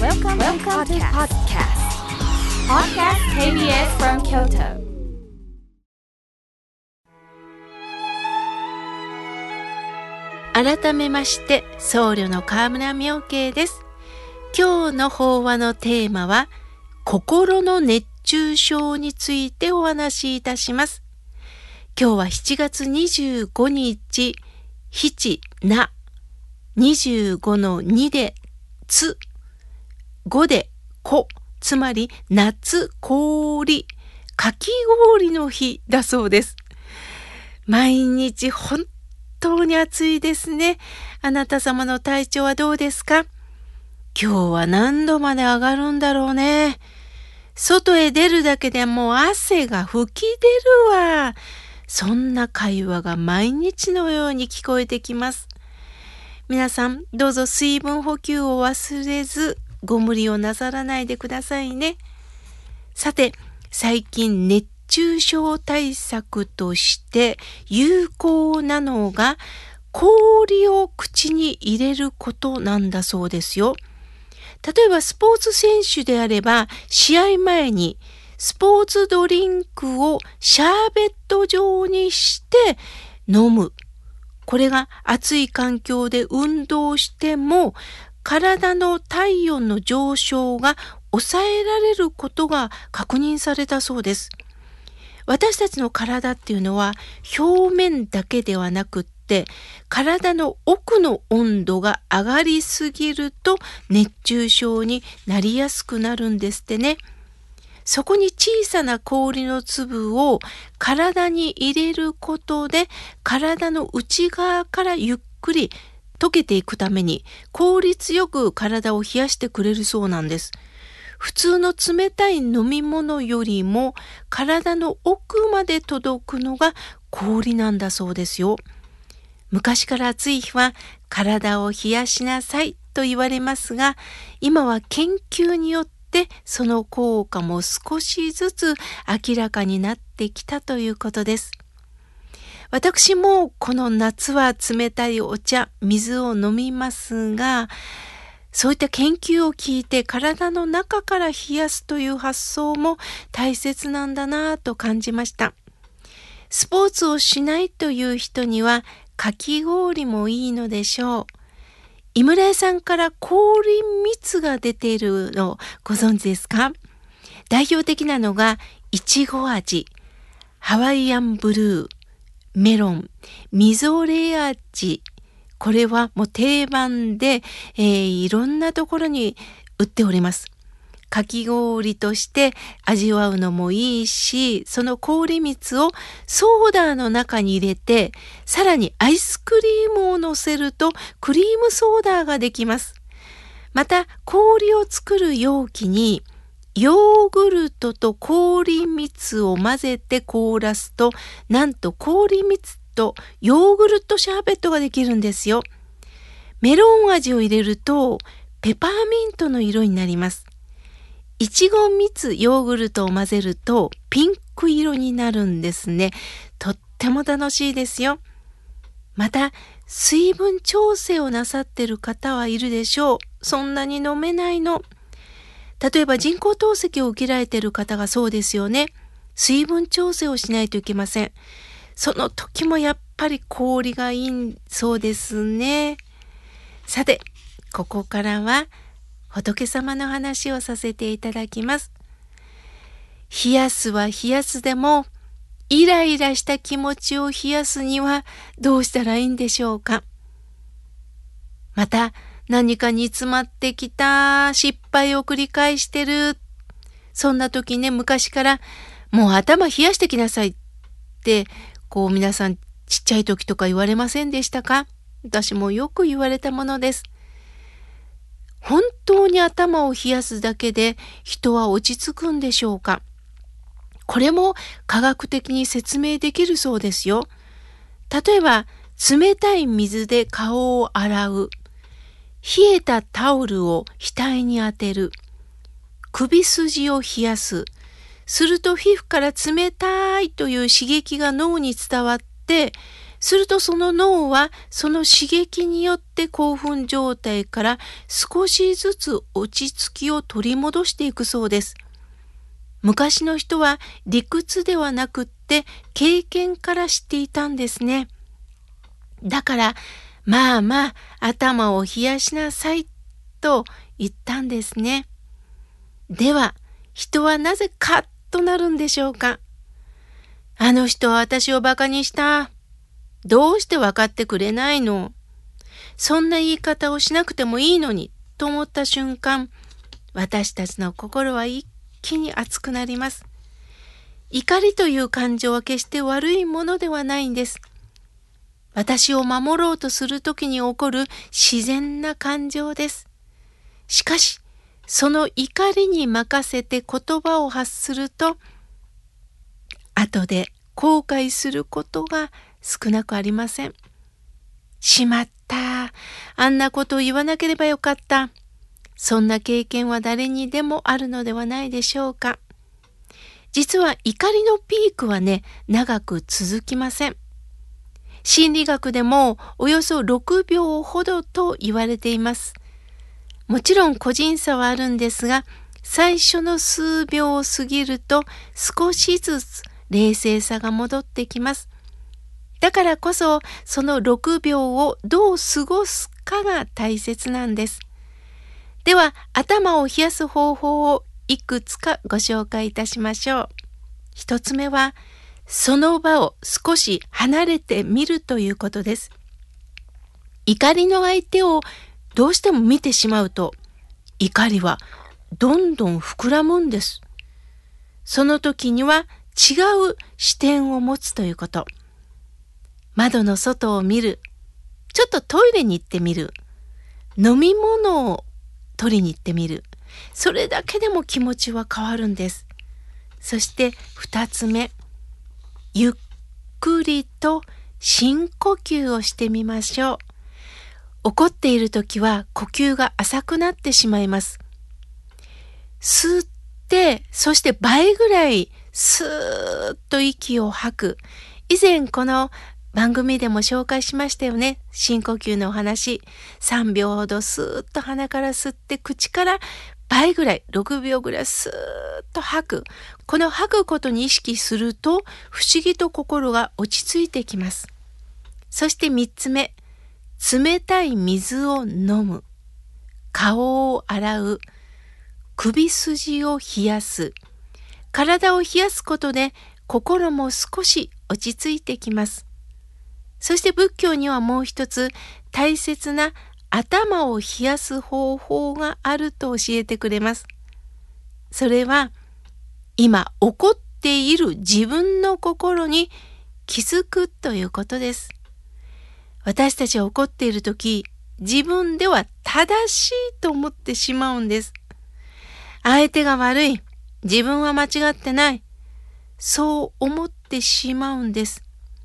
Welcome to podcast. Podcast KBS from Kyoto. 改めまして僧侶の河村妙慶です。今日の法話のテーマは心の熱中症についてお話しいたします。今日は7月25日七な25の2でつ5でこ、つまり夏氷かき氷の日だそうです。毎日本当に暑いですね。あなた様の体調はどうですか？今日は何度まで上がるんだろうね。外へ出るだけでもう汗が吹き出るわ。そんな会話が毎日のように聞こえてきます。皆さんどうぞ水分補給を忘れずご無理をなさらないでくださいね。さて、最近熱中症対策として有効なのが氷を口に入れることなんだそうですよ。例えばスポーツ選手であれば試合前にスポーツドリンクをシャーベット状にして飲む。これが暑い環境で運動しても体の体温の上昇が抑えられることが確認されたそうです。私たちの体っていうのは表面だけではなくって体の奥の温度が上がりすぎると熱中症になりやすくなるんですってね。そこに小さな氷の粒を体に入れることで体の内側からゆっくり溶けていくために効率よく体を冷やしてくれるそうなんです。普通の冷たい飲み物よりも体の奥まで届くのが氷なんだそうですよ。昔から暑い日は体を冷やしなさいと言われますが、今は研究によってその効果も少しずつ明らかになってきたということです。私もこの夏は冷たいお茶、水を飲みますが、そういった研究を聞いて体の中から冷やすという発想も大切なんだなぁと感じました。スポーツをしないという人にはかき氷もいいのでしょう。井村屋さんから氷蜜が出ているのをご存知ですか？代表的なのがいちご味、ハワイアンブルー、メロン、みぞれ味。これはもう定番で、いろんなところに売っております。かき氷として味わうのもいいし、その氷蜜をソーダの中に入れて、さらにアイスクリームを乗せるとクリームソーダができます。また氷を作る容器にヨーグルトと氷蜜を混ぜて凍らすと、なんと氷蜜とヨーグルトシャーベットができるんですよ。メロン味を入れるとペパーミントの色になります。いちご蜜ヨーグルトを混ぜるとピンク色になるんですね。とっても楽しいですよ。また水分調整をなさっている方はいるでしょう。そんなに飲めないの。例えば人工透析を受けられている方がそうですよね。水分調整をしないといけません。その時もやっぱり氷がいいそうですね。さて、ここからは仏様の話をさせていただきます。冷やすは冷やすでも、イライラした気持ちを冷やすにはどうしたらいいんでしょうか。また、何か煮詰まってきた失敗を繰り返してる。そんな時ね、昔からもう頭冷やしてきなさいって皆さんちっちゃい時とか言われませんでしたか？私もよく言われたものです。本当に頭を冷やすだけで人は落ち着くんでしょうか？これも科学的に説明できるそうですよ。例えば冷たい水で顔を洗う。冷えたタオルを額に当てる。首筋を冷やす。すると皮膚から冷たいという刺激が脳に伝わって、 するとその脳はその刺激によって興奮状態から少しずつ落ち着きを取り戻していくそうです。昔の人は理屈ではなくって経験から知っていたんですね。だからまあまあ頭を冷やしなさいと言ったんですね。では人はなぜカッとなるんでしょうか。あの人は私をバカにした。どうして分かってくれないの？そんな言い方をしなくてもいいのにと思った瞬間、私たちの心は一気に熱くなります。怒りという感情は決して悪いものではないんです。私を守ろうとするときに起こる自然な感情です。しかし、その怒りに任せて言葉を発すると、後で後悔することが少なくありません。しまった。あんなことを言わなければよかった。そんな経験は誰にでもあるのではないでしょうか。実は怒りのピークはね、長く続きません。心理学でもおよそ6秒ほどと言われています。もちろん個人差はあるんですが、最初の数秒を過ぎると少しずつ冷静さが戻ってきます。だからこそその6秒をどう過ごすかが大切なんです。では頭を冷やす方法をいくつかご紹介いたしましょう。一つ目はその場を少し離れてみるということです。怒りの相手をどうしても見てしまうと怒りはどんどん膨らむんです。その時には違う視点を持つということ。窓の外を見る。ちょっとトイレに行ってみる。飲み物を取りに行ってみる。それだけでも気持ちは変わるんです。そして2つ目。ゆっくりと深呼吸をしてみましょう。怒っている時は呼吸が浅くなってしまいます。吸って、そして倍ぐらいスーッと息を吐く。以前この番組でも紹介しましたよね。深呼吸のお話。3秒ほどスーッと鼻から吸って口から倍ぐらい、6秒ぐらいスーッと吐く。この吐くことに意識すると不思議と心が落ち着いてきます。そして3つ目。冷たい水を飲む。顔を洗う。首筋を冷やす。体を冷やすことで心も少し落ち着いてきます。そして仏教にはもう一つ大切な頭を冷やす方法があると教えてくれます。それは今怒っている自分の心に気づくということです。私たちは怒っているとき、自分では正しいと思ってしまうんです。相手が悪い。自分は間違ってない。そう思ってしまうんです。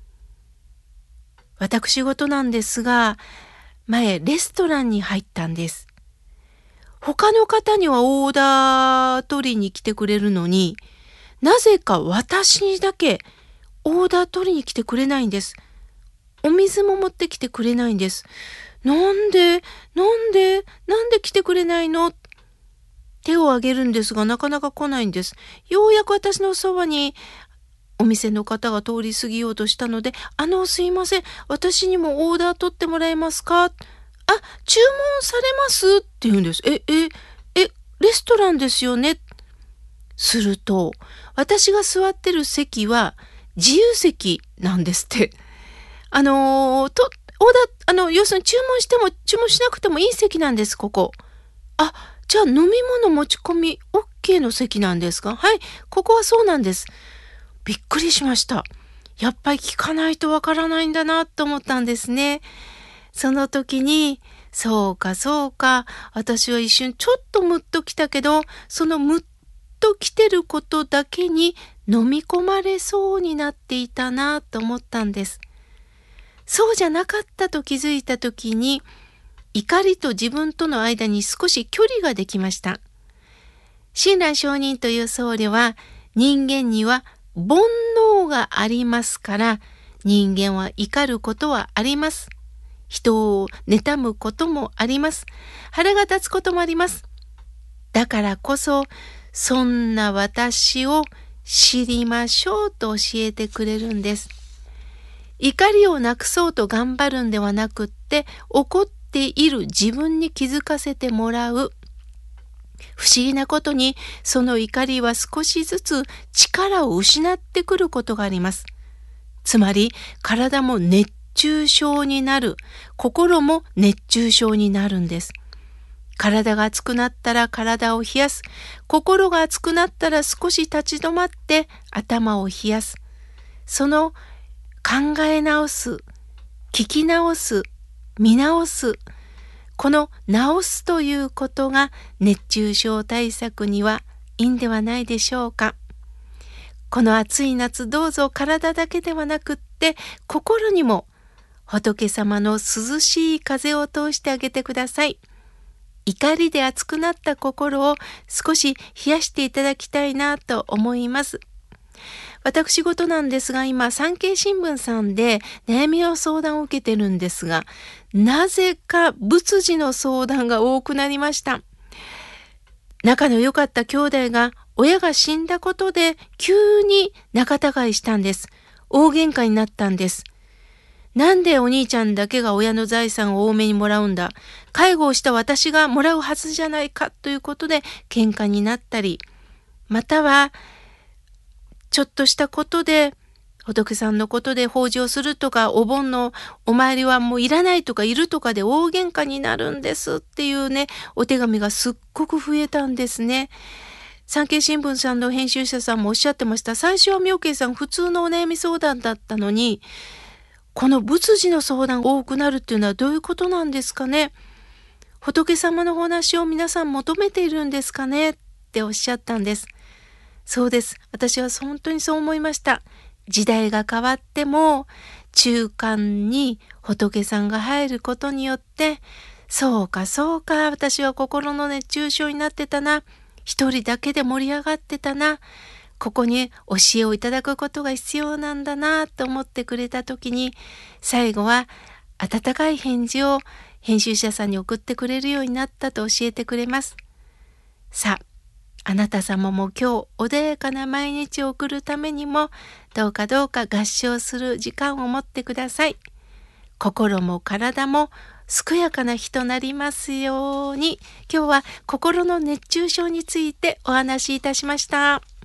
私事なんですが、前レストランに入ったんです。他の方にはオーダー取りに来てくれるのに、なぜか私にだけオーダー取りに来てくれないんです。お水も持ってきてくれないんです。なんで来てくれないの？手を挙げるんですがなかなか来ないんです。ようやく私のそばにお店の方が通り過ぎようとしたので、すいません。私にもオーダー取ってもらえますか？注文されますって言うんです。レストランですよね。すると、私が座ってる席は自由席なんですって。オーダー、要するに注文しなくてもいい席なんです、ここ。じゃあ飲み物持ち込み OK の席なんですか？はい、ここはそうなんです。びっくりしました。やっぱり聞かないとわからないんだなと思ったんですね。その時に、そうか、私は一瞬ちょっとムッときたけど、そのムッときてることだけに飲み込まれそうになっていたなと思ったんです。そうじゃなかったと気づいた時に、怒りと自分との間に少し距離ができました。親鸞上人という僧侶は、人間には煩悩がありますから、 人間は怒ることはあります。人を妬むこともあります。腹が立つこともあります。だからこそ、そんな私を知りましょうと教えてくれるんです。怒りをなくそうと頑張るんではなくって、怒っている自分に気づかせてもらう。不思議なことに、その怒りは少しずつ力を失ってくることがあります。つまり、体も熱中症になる、心も熱中症になるんです。体が熱くなったら体を冷やす。心が熱くなったら少し立ち止まって頭を冷やす。その考え直す、聞き直す、見直す。この直すということが熱中症対策にはいいんではないでしょうか。この暑い夏、どうぞ体だけではなくって心にも仏様の涼しい風を通してあげてください。怒りで熱くなった心を少し冷やしていただきたいなと思います。私事なんですが、今産経新聞さんで悩みの相談を受けてるんですが、なぜか仏事の相談が多くなりました。仲の良かった兄弟が親が死んだことで急に仲違いしたんです。大喧嘩になったんです。なんでお兄ちゃんだけが親の財産を多めにもらうんだ。介護をした私がもらうはずじゃないかということで喧嘩になったり、またはちょっとしたことで仏さんのことで法事をするとか、お盆のお参りはもういらないとかいるとかで大喧嘩になるんですっていうね、お手紙がすっごく増えたんですね。産経新聞さんの編集者さんもおっしゃってました。最初は妙慶さん普通のお悩み相談だったのに、この仏事の相談が多くなるっていうのはどういうことなんですかね。仏様のお話を皆さん求めているんですかねっておっしゃったんです。そうです。私は本当にそう思いました。時代が変わっても中間に仏さんが入ることによって、そうかそうか、私は心の熱中症になってたな、一人だけで盛り上がってたな、ここに教えをいただくことが必要なんだなと思ってくれた時に、最後は温かい返事を編集者さんに送ってくれるようになったと教えてくれます。さあ、あなた様も今日穏やかな毎日を送るためにも、どうか合唱する時間を持ってください。心も体も健やかな日となりますように。今日は心の熱中症についてお話しいたしました。